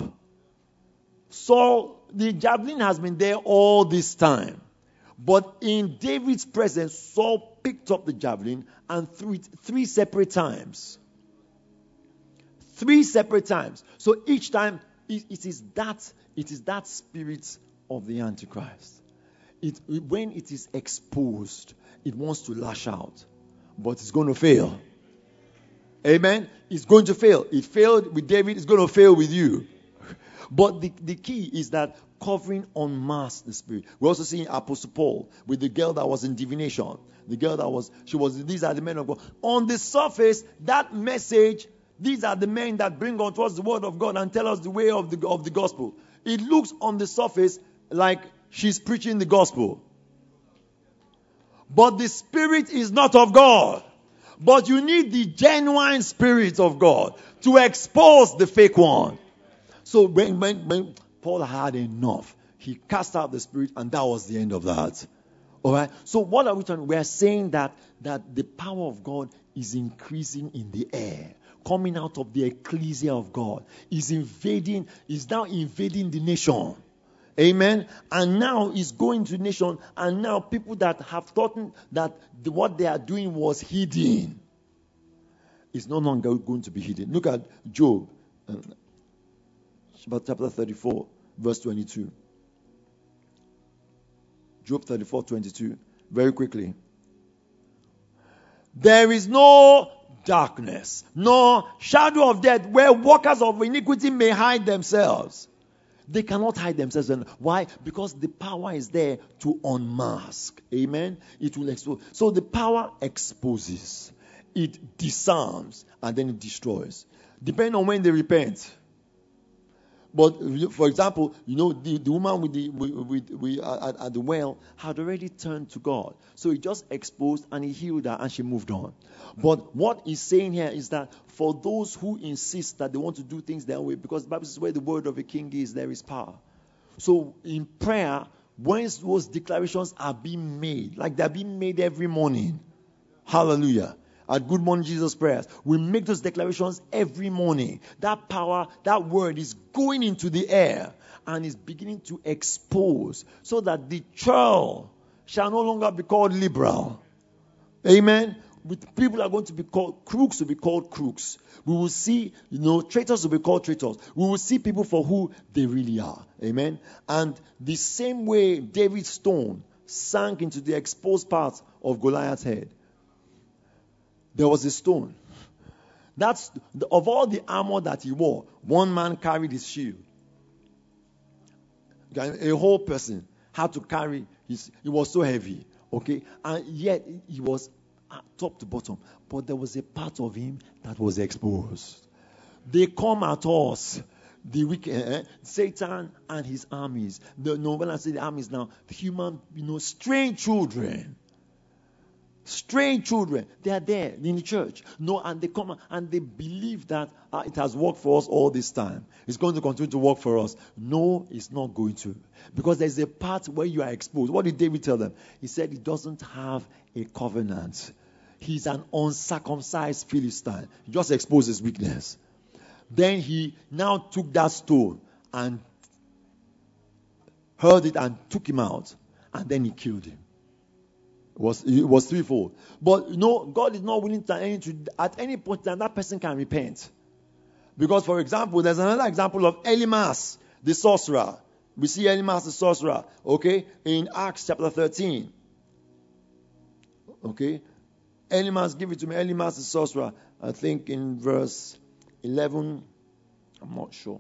Saul, the javelin has been there all this time. But in David's presence, Saul picked up the javelin and threw it three separate times. Three separate times. So each time it, it is that it is that spirit of the Antichrist. It, when it is exposed, it wants to lash out, but it's going to fail. Amen. It's going to fail. It failed with David. It's going to fail with you. But the, the key is that covering unmasks the spirit. We also see Apostle Paul with the girl that was in divination. The girl that was, she was, these are the men of God. On the surface, that message, these are the men that bring unto us the word of God and tell us the way of the, of the gospel. It looks on the surface like she's preaching the gospel. But the spirit is not of God. But you need the genuine spirit of God to expose the fake one. So when, when, when Paul had enough, he cast out the spirit, and that was the end of that. All right. So what are we talking? We are saying that that the power of God is increasing in the air, coming out of the ecclesia of God, is invading, is now invading the nation. Amen. And now it's going to the nation, and now people that have thought that the, what they are doing was hidden, is no longer going to be hidden. Look at Job. Um, chapter thirty-four, verse twenty-two. Job thirty-four, twenty-two. Very quickly. There is no darkness, no shadow of death where workers of iniquity may hide themselves. They cannot hide themselves. Why? Because the power is there to unmask. Amen. It will expose. So the power exposes, it disarms, and then it destroys. Depending on when they repent. But for example, you know, the, the woman with the with, with, with at, at the well had already turned to God, so he just exposed and he healed her, and she moved on. But what he's saying here is that for those who insist that they want to do things their way, because the Bible says where the word of a king is, there is power. So in prayer, when those declarations are being made, like they're being made every morning, hallelujah. At Good Morning Jesus prayers, we make those declarations every morning. That power, that word is going into the air and is beginning to expose, so that the churl shall no longer be called liberal. Amen. With people are going to be called crooks, will be called crooks. We will see, you know, traitors will be called traitors. We will see people for who they really are. Amen. And the same way David's stone sank into the exposed part of Goliath's head, there was a stone. That's of all the armor that he wore, one man carried his shield. A whole person had to carry his, it was so heavy, okay? And yet he was top to bottom. But there was a part of him that was exposed. They come at us. The wicked, eh? Satan and his armies. The, no, when I say the armies now, the human, you know, strange children. Strange children. They are there in the church. No, and they come and they believe that uh, it has worked for us all this time. It's going to continue to work for us. No, it's not going to. Because there's a part where you are exposed. What did David tell them? He said he doesn't have a covenant. He's an uncircumcised Philistine. He just exposed his weakness. Then he now took that stone and hurled it and took him out. And then he killed him. It was, it was threefold. But you know, God is not willing to enter at any point that that person can repent. Because, for example, there's another example of Elimas, the sorcerer. We see Elimas, the sorcerer, okay, in Acts chapter thirteen. Okay. Elimas, give it to me. Elimas, the sorcerer. I think in verse eleven. I'm not sure.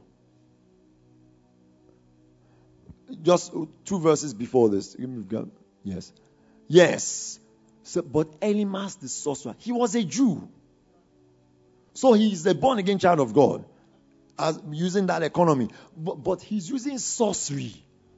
Just two verses before this. Yes. Yes. So, but Elimas the sorcerer, he was a Jew. So he is a born-again child of God. As using that economy. But, but he's using sorcery.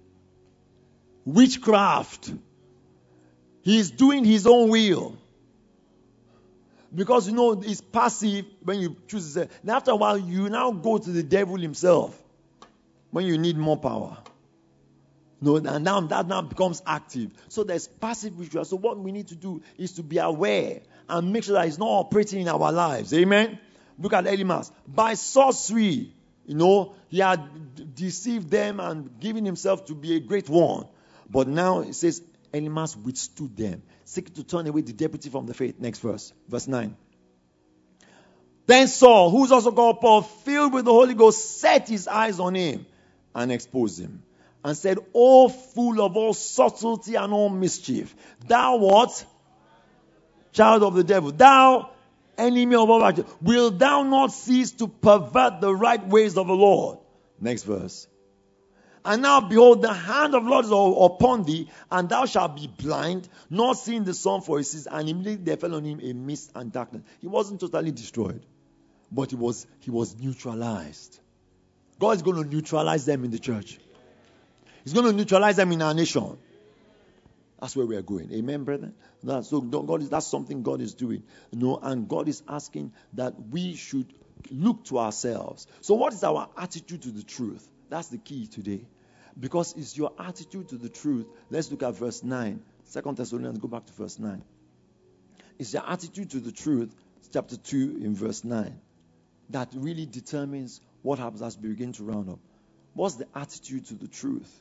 Witchcraft. He's doing his own will. Because, you know, it's passive when you choose to say. And after a while, you now go to the devil himself. When you need more power. No, and now that now becomes active. So there's passive ritual. So what we need to do is to be aware and make sure that it's not operating in our lives. Amen? Look at Elimas. By sorcery, you know, he had deceived them and given himself to be a great one. But now it says Elimas withstood them, seeking to turn away the deputy from the faith. Next verse, verse nine. Then Saul, who's also called Paul, filled with the Holy Ghost, set his eyes on him and exposed him. And said, O full of all subtlety and all mischief, thou what? Child of the devil. Thou, enemy of all righteousness, will thou not cease to pervert the right ways of the Lord? Next verse. And now behold, the hand of the Lord is upon thee, and thou shalt be blind, not seeing the sun for his season. And immediately there fell on him a mist and darkness. He wasn't totally destroyed, but he was, he was neutralized. God is going to neutralize them in the church. He's going to neutralize them in our nation. That's where we are going. Amen, brethren? That, so God is, that's something God is doing. You know, and God is asking that we should look to ourselves. So what is our attitude to the truth? That's the key today. Because it's your attitude to the truth. Let's look at verse nine. Second Thessalonians, go back to verse nine. It's your attitude to the truth, chapter two in verse nine, that really determines what happens as we begin to round up. What's the attitude to the truth?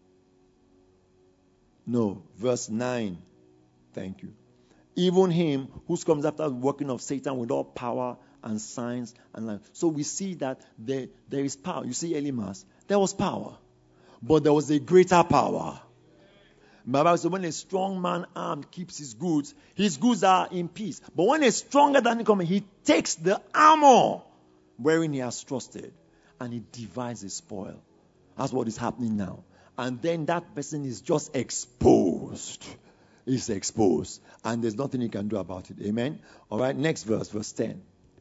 No, verse nine. Thank you. Even him who comes after the working of Satan with all power and signs and life. So we see that there, there is power. You see Elimas, there was power. But there was a greater power. The Bible says when a strong man armed keeps his goods, his goods are in peace. But when a stronger than him comes, he takes the armor wherein he has trusted and he divides his spoil. That's what is happening now. And then that person is just exposed. He's exposed. And there's nothing he can do about it. Amen? All right, next verse, verse ten.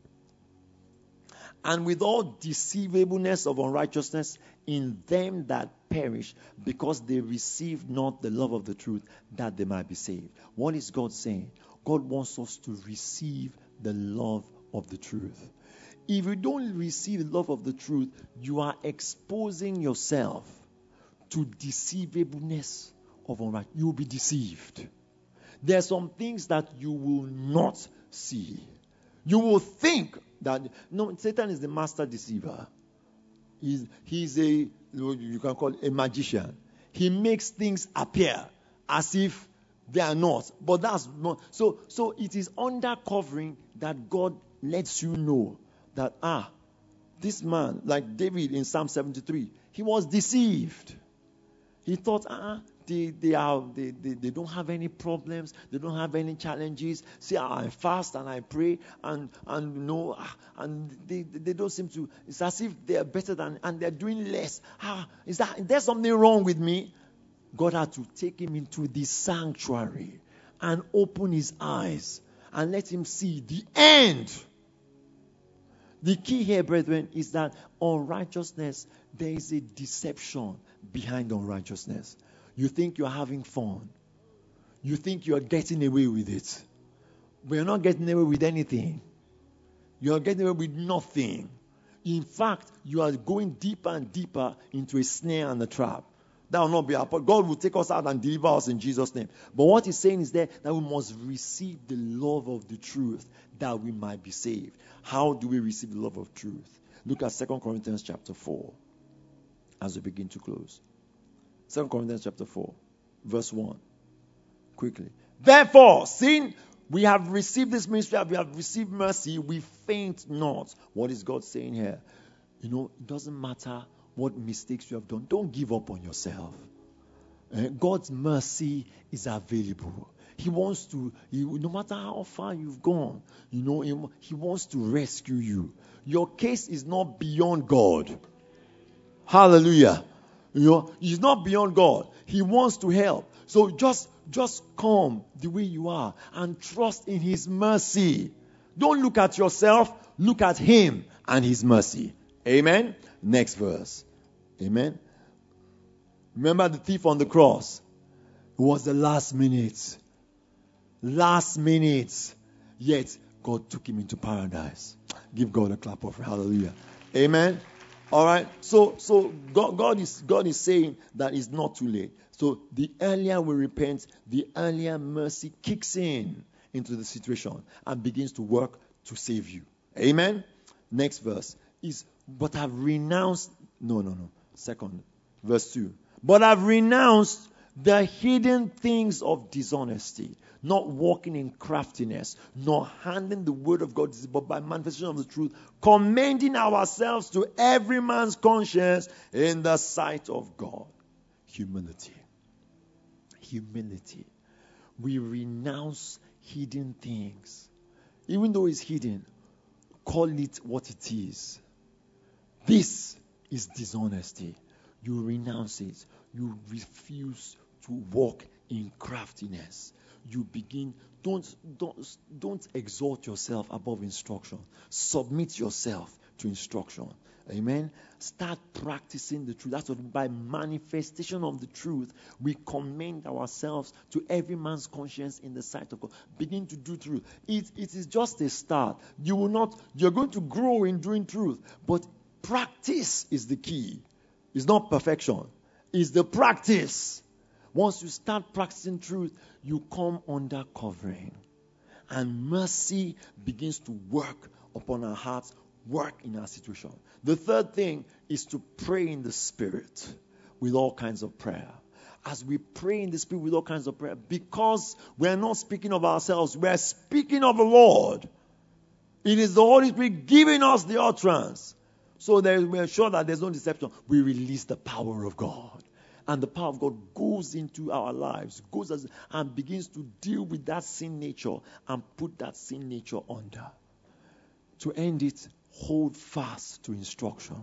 And with all deceivableness of unrighteousness in them that perish, because they receive not the love of the truth, that they might be saved. What is God saying? God wants us to receive the love of the truth. If you don't receive the love of the truth, you are exposing yourself to deceivableness of unrighteousness. You will be deceived. There are some things that you will not see. You will think that, no, Satan is the master deceiver. He's, he's a, you can call it a magician. He makes things appear as if they are not. But that's not. So, so it is under covering that God lets you know that, ah, this man, like David in Psalm seventy-three, he was deceived. He thought, ah, they, they, are, they, they, they don't have any problems. They don't have any challenges. See, I fast and I pray and, and you know, and they, they don't seem to, it's as if they are better than, and they're doing less. Ah, is that, is there something wrong with me? God had to take him into the sanctuary and open his eyes and let him see the end. The key here, brethren, is that unrighteousness, there is a deception behind unrighteousness. You think you're having fun. You think you're getting away with it. But you're not getting away with anything. You're getting away with nothing. In fact, you are going deeper and deeper into a snare and a trap. That will not be our part. God will take us out and deliver us in Jesus' name. But what he's saying is there that we must receive the love of the truth that we might be saved. How do we receive the love of truth? Look at Second Corinthians chapter four as we begin to close. Second Corinthians chapter four, verse one. Quickly. Therefore, seeing we have received this ministry, we have received mercy, we faint not. What is God saying here? You know, it doesn't matter what mistakes you have done. Don't give up on yourself. Uh, God's mercy is available. He wants to, he, no matter how far you've gone, you know, he, he wants to rescue you. Your case is not beyond God. Hallelujah. You know, he's not beyond God. He wants to help. So just, just come the way you are and trust in his mercy. Don't look at yourself. Look at him and his mercy. Amen. Next verse. Amen. Remember the thief on the cross. It was the last minute. Last minute. Yet God took him into paradise. Give God a clap of hallelujah. Amen. All right. So so God, God is God is saying that it's not too late. So the earlier we repent, the earlier mercy kicks in into the situation and begins to work to save you. Amen. Next verse is, but I've renounced, no, no, no. Second, verse two. But I've renounced the hidden things of dishonesty, not walking in craftiness, nor handling the word of God, but by manifestation of the truth, commending ourselves to every man's conscience in the sight of God. Humility. Humility. We renounce hidden things. Even though it's hidden, call it what it is. This is dishonesty. You renounce it. You refuse to walk in craftiness. You begin, don't, don't, don't exalt yourself above instruction. Submit yourself to instruction. Amen. Start practicing the truth. That's what by manifestation of the truth, we commend ourselves to every man's conscience in the sight of God. Begin to do truth. It, it is just a start. You will not, you're going to grow in doing truth, but practice is the key. It's not perfection. It's the practice. Once you start practicing truth, you come under covering. And mercy begins to work upon our hearts, work in our situation. The third thing is to pray in the Spirit with all kinds of prayer. As we pray in the Spirit with all kinds of prayer, because we're not speaking of ourselves, we're speaking of the Lord. It is the Holy Spirit giving us the utterance. So that we're sure that there's no deception. We release the power of God. And the power of God goes into our lives, goes as, and begins to deal with that sin nature and put that sin nature under. To end it, hold fast to instruction.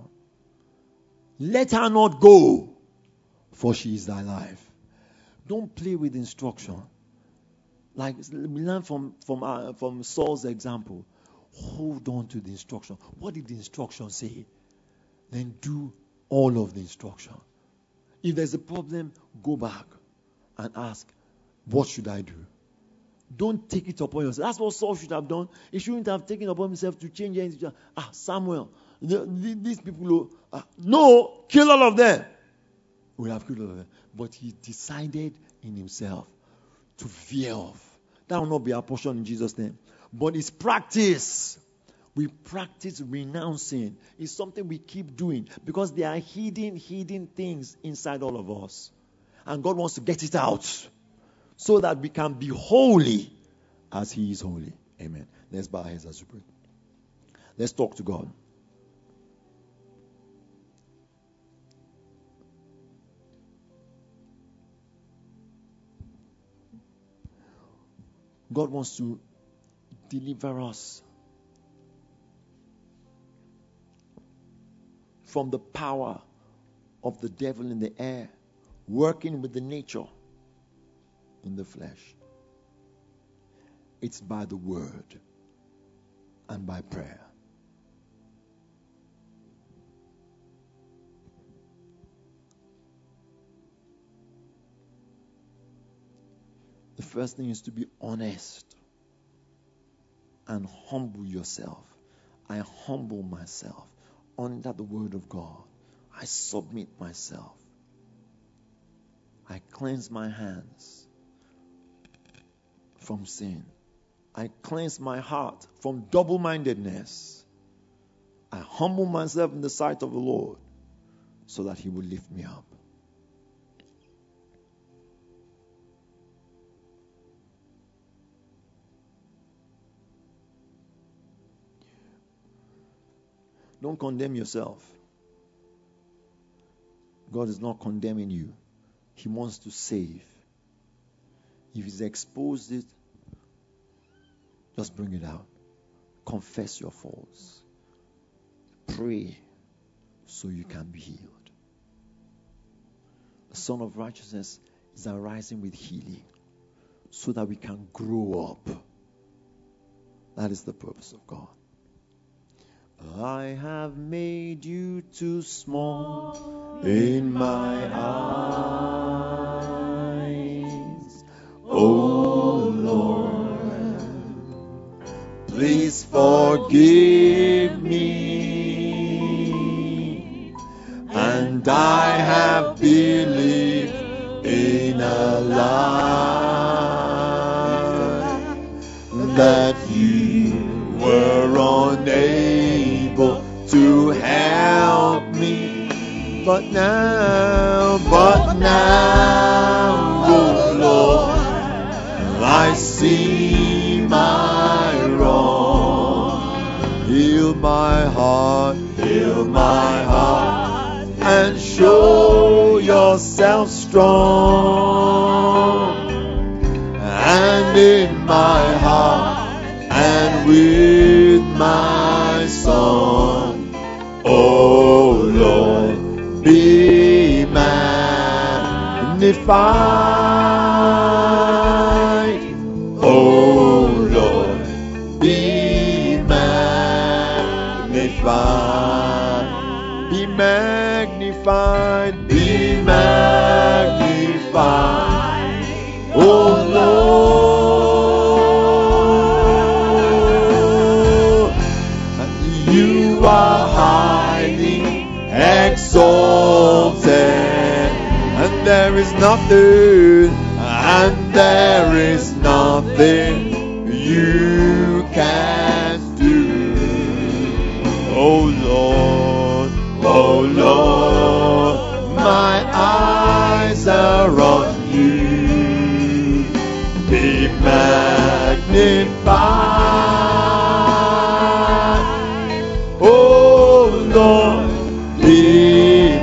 Let her not go, for she is thy life. Don't play with instruction. Like we learn from from uh, from Saul's example. Hold on to the instruction. What did the instruction say? Then do all of the instruction. If there's a problem, go back and ask, what should I do? Don't take it upon yourself. That's what Saul should have done. He shouldn't have taken upon himself to change anything. Ah, Samuel, the, the, these people, uh, no, kill all of them. We have killed all of them. But he decided in himself to veer off. That will not be our portion in Jesus' name. But it's practice. We practice renouncing. It's something we keep doing because there are hidden, hidden things inside all of us. And God wants to get it out so that we can be holy as He is holy. Amen. Let's bow our heads as we pray. Let's talk to God. God wants to deliver us from the power of the devil in the air, working with the nature in the flesh. It's by the word and by prayer. The first thing is to be honest and humble yourself. I humble myself under the word of God. I submit myself. I cleanse my hands from sin. I cleanse my heart from double-mindedness. I humble myself in the sight of the Lord so that He will lift me up. Don't condemn yourself. God is not condemning you. He wants to save. If He's exposed it, just bring it out. Confess your faults. Pray so you can be healed. The Son of Righteousness is arising with healing so that we can grow up. That is the purpose of God. I have made you too small in my eyes. Oh Lord, please forgive me. And I have believed in a lie that you were unable to help me. But now, but now, oh Lord, I see my wrong. Heal my heart, heal my heart, and show yourself strong. And in my heart and with my song, oh Lord, be magnified. Oh Lord, be magnified. Be magnified, be magnified. Oh Lord, you are highly exalted, and there is nothing, and there is nothing you can do. Oh Lord, oh Lord, my eyes are on you. Be magnified. Oh Lord, be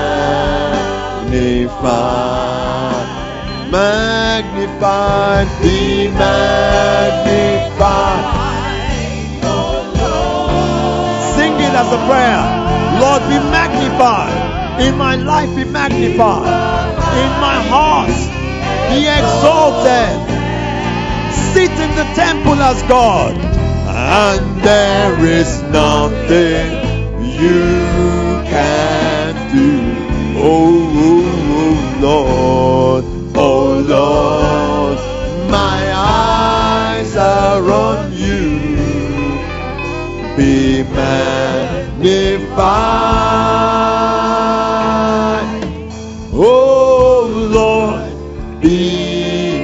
magnified. Magnified, be magnified. Sing it as a prayer. Lord, be magnified. In my life, be magnified. In my heart, be exalted. Sit in the temple as God. And there is nothing you can do. Oh, oh, oh Lord, oh Lord, my eyes are on you. Be magnified. Oh Lord, be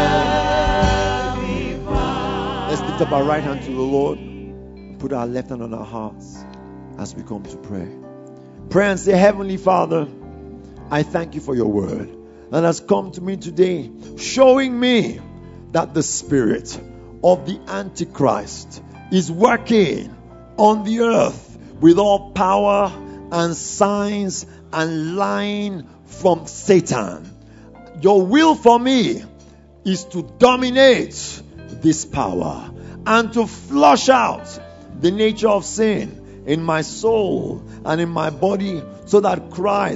magnified. Let's lift up our right hand to the Lord. Put our left hand on our hearts as we come to pray. Pray and say, Heavenly Father, I thank you for your word that has come to me today, showing me that the spirit of the Antichrist is working on the earth with all power and signs and lying from Satan. Your will for me is to dominate this power and to flush out the nature of sin in my soul and in my body, so that Christ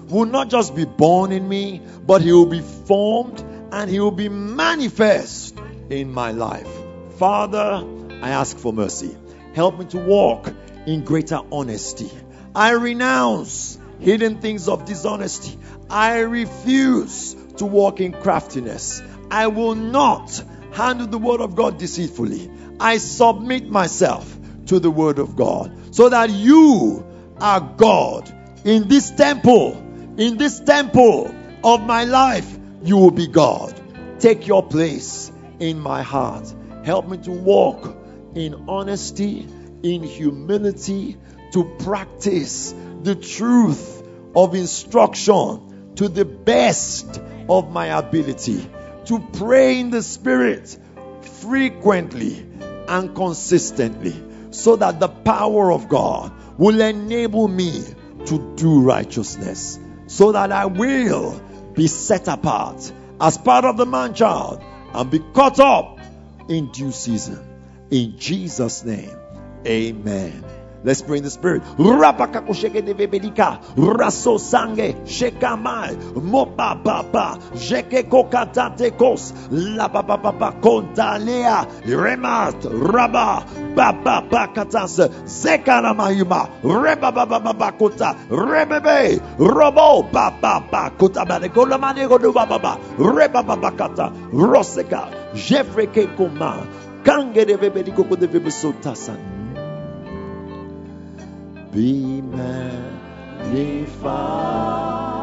will not just be born in me, but he will be formed and he will be manifest in my life. Father, I ask for mercy. Help me to walk in greater honesty. I renounce hidden things of dishonesty. I refuse to walk in craftiness. I will not handle the word of God deceitfully. I submit myself to the word of God, so that you are God in this temple. In this temple of my life, you will be God. Take your place in my heart. Help me to walk in honesty, in humility, to practice the truth of instruction to the best of my ability, to pray in the Spirit frequently and consistently, so that the power of God will enable me to do righteousness, so that I will be set apart as part of the man-child and be caught up in due season. In Jesus' name, amen. Let's pray in the Spirit. Rapakakusheke de bebedika, raso sange, shekamai, mopa papa, jeke kokatate kos, la papa papa kontalea, remat, raba, papa pakatas, zekana mayuma, reba papa papa kota, rebebe, robo papa papa kota bade kola mane godu papa, reba papa kata, roseka, jefreke koma, kange de bebediko de bebesotasan. Be magnified.